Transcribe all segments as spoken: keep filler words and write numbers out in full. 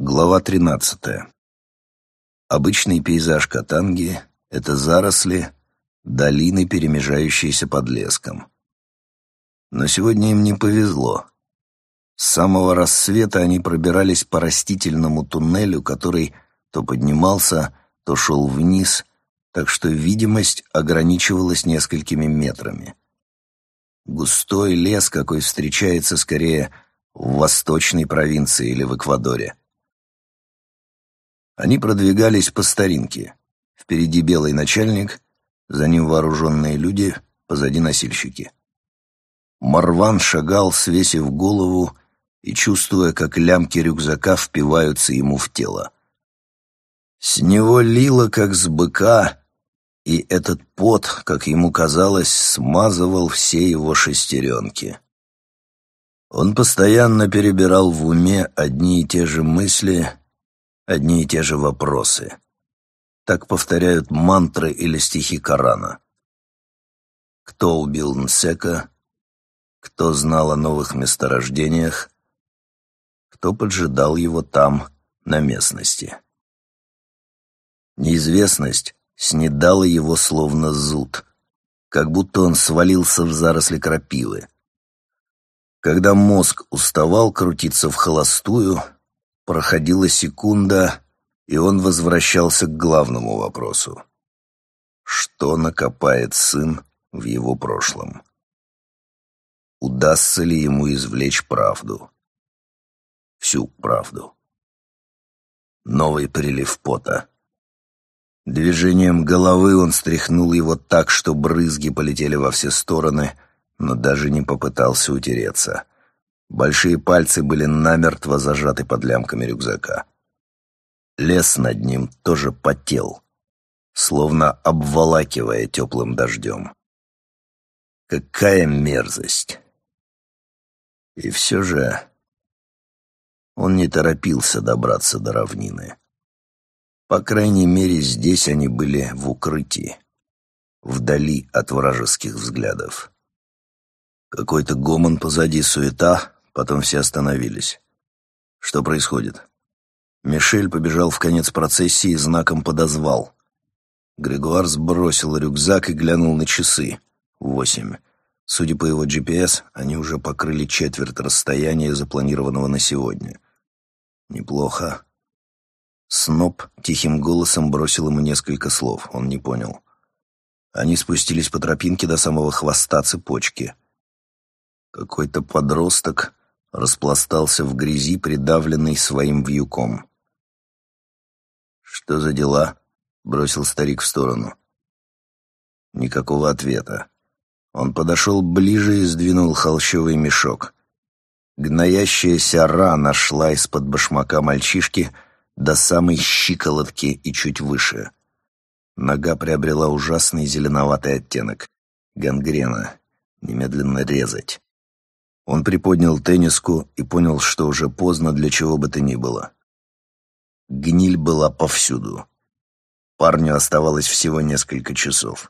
Глава тринадцатая. Обычный пейзаж Катанги — это заросли, долины, перемежающиеся подлеском. Но сегодня им не повезло. С самого рассвета они пробирались по растительному туннелю, который то поднимался, то шел вниз, так что видимость ограничивалась несколькими метрами. Густой лес, какой встречается скорее в восточной провинции или в Эквадоре. Они продвигались по старинке. Впереди белый начальник, за ним вооруженные люди, позади носильщики. Марван шагал, свесив голову и чувствуя, как лямки рюкзака впиваются ему в тело. С него лило, как с быка, и этот пот, как ему казалось, смазывал все его шестеренки. Он постоянно перебирал в уме одни и те же мысли, одни и те же вопросы. Так повторяют мантры или стихи Корана. Кто убил Нсека? Кто знал о новых месторождениях? Кто поджидал его там, на местности? Неизвестность снедала его словно зуд, как будто он свалился в заросли крапивы. Когда мозг уставал крутиться в холостую, проходила секунда, и он возвращался к главному вопросу. Что накопает сын в его прошлом? Удастся ли ему извлечь правду? Всю правду. Новый прилив пота. Движением головы он стряхнул его так, что брызги полетели во все стороны, но даже не попытался утереться. Большие пальцы были намертво зажаты под лямками рюкзака. Лес над ним тоже потел, словно обволакивая теплым дождем. Какая мерзость! И все же он не торопился добраться до равнины. По крайней мере, здесь они были в укрытии, вдали от вражеских взглядов. Какой-то гомон позади, суета, потом все остановились. Что происходит? Мишель побежал в конец процессии и знаком подозвал. Грегуар сбросил рюкзак и глянул на часы. Восемь. Судя по его джи пи эс, они уже покрыли четверть расстояния, запланированного на сегодня. Неплохо. Сноб тихим голосом бросил ему несколько слов, он не понял. Они спустились по тропинке до самого хвоста цепочки. Какой-то подросток распластался в грязи, придавленный своим вьюком. «Что за дела?» — бросил старик в сторону. Никакого ответа. Он подошел ближе и сдвинул холщовый мешок. Гноящаяся рана шла из-под башмака мальчишки до самой щиколотки и чуть выше. Нога приобрела ужасный зеленоватый оттенок. Гангрена. Немедленно резать. Он приподнял тенниску и понял, что уже поздно для чего бы то ни было. Гниль была повсюду. Парню оставалось всего несколько часов.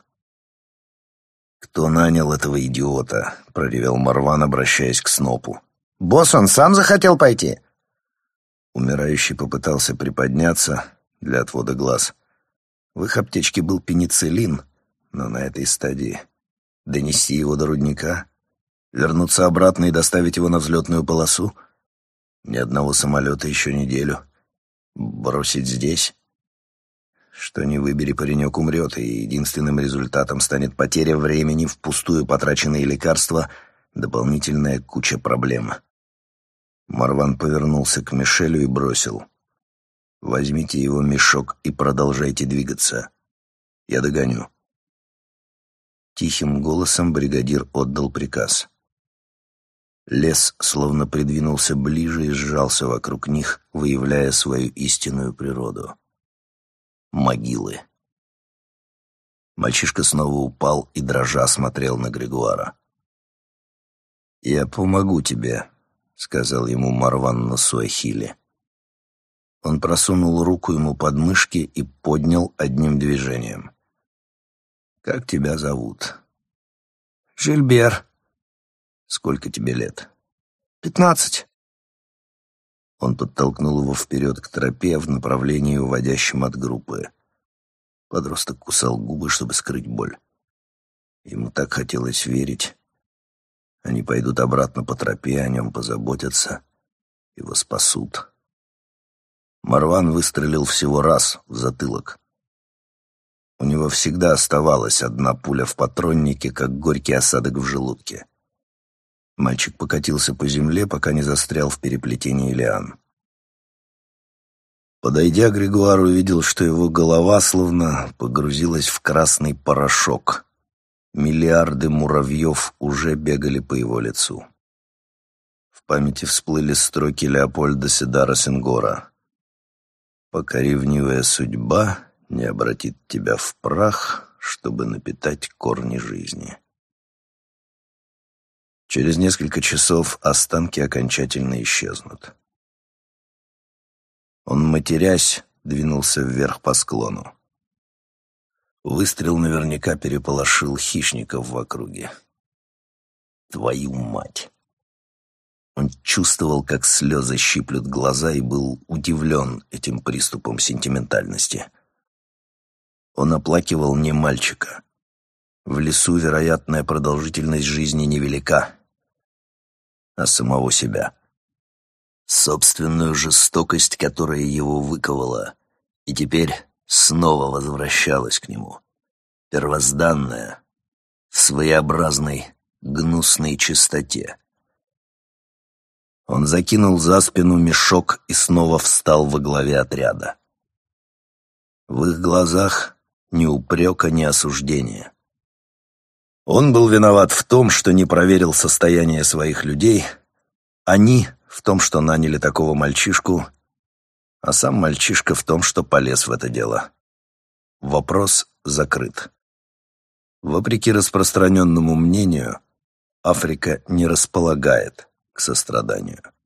«Кто нанял этого идиота?» — проревел Марван, обращаясь к Снопу. «Босс, он сам захотел пойти?» Умирающий попытался приподняться для отвода глаз. В их аптечке был пенициллин, но на этой стадии донести его до рудника, вернуться обратно и доставить его на взлетную полосу, ни одного самолета еще неделю, бросить здесь. Что ни выбери, паренек умрет, и единственным результатом станет потеря времени, впустую потраченные лекарства, дополнительная куча проблем. Марван повернулся к Мишелю и бросил: «Возьмите его мешок и продолжайте двигаться. Я догоню». Тихим голосом бригадир отдал приказ. Лес словно придвинулся ближе и сжался вокруг них, выявляя свою истинную природу. Могилы. Мальчишка снова упал и, дрожа, смотрел на Грегуара. «Я помогу тебе», — сказал ему Марван на суахили. Он просунул руку ему под мышки и поднял одним движением. «Как тебя зовут?» «Жильбер». «Сколько тебе лет?» «Пятнадцать». Он подтолкнул его вперед к тропе в направлении, уводящем от группы. Подросток кусал губы, чтобы скрыть боль. Ему так хотелось верить. Они пойдут обратно по тропе, о нем позаботятся, его спасут. Марван выстрелил всего раз в затылок. У него всегда оставалась одна пуля в патроннике, как горький осадок в желудке. Мальчик покатился по земле, пока не застрял в переплетении лиан. Подойдя, Григуар увидел, что его голова словно погрузилась в красный порошок. Миллиарды муравьев уже бегали по его лицу. В памяти всплыли строки Леопольда Седара Сенгора. «Пока ревнивая судьба не обратит тебя в прах, чтобы напитать корни жизни». Через несколько часов останки окончательно исчезнут. Он, матерясь, двинулся вверх по склону. Выстрел наверняка переполошил хищников в округе. Твою мать! Он чувствовал, как слезы щиплют глаза, и был удивлен этим приступом сентиментальности. Он оплакивал не мальчика. В лесу вероятная продолжительность жизни невелика, а самого себя. Собственную жестокость, которая его выковала, и теперь снова возвращалась к нему. Первозданная, в своеобразной, гнусной чистоте. Он закинул за спину мешок и снова встал во главе отряда. В их глазах ни упрека, ни осуждения. Он был виноват в том, что не проверил состояние своих людей, они в том, что наняли такого мальчишку, а сам мальчишка в том, что полез в это дело. Вопрос закрыт. Вопреки распространенному мнению, Африка не располагает к состраданию.